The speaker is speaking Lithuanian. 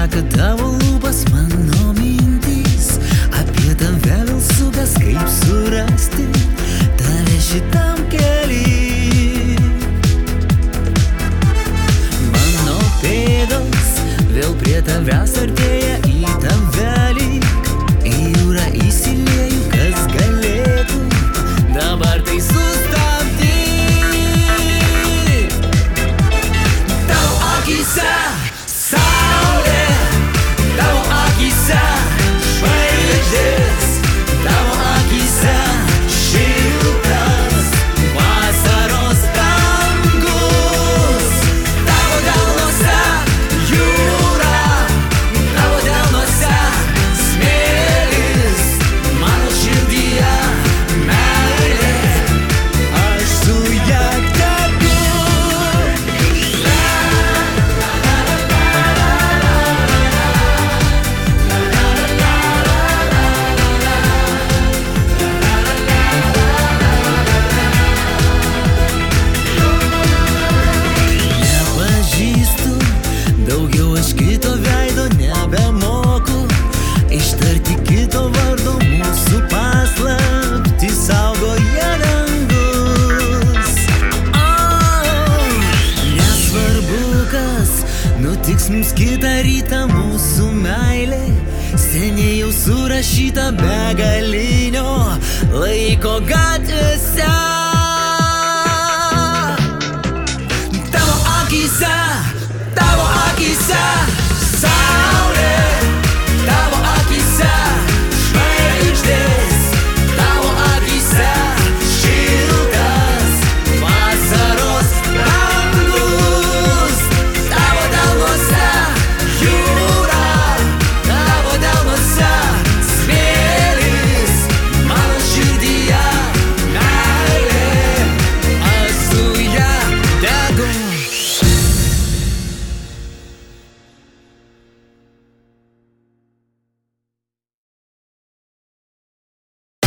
šneka tavo lūpas, mano mintys. Apie tave vėl sukas, kaip surasti tave šitam kely. Mano pėdos vėl prie tavęs artėja, į tave lyg į jūrą įsilieju, kas galėtų dabar tai sustabdyti. Tavo akyse saulė, tavo akyse žvaigždės, tavo akyse šiltas vasaros dangus, tavo delnuose jūra, tavo delnuose smėlis, mano širdyje meilė, aš su ja teku. Nepažįstu, daugiau aš kito veido nebemoku ištarti kito vardo, mūsų paslaptį saugoja dangus. Nesvarbu, kas nutiks mums kitą rytą, mūsų meilė seniai jau surašyta begalinio laiko gatvėse.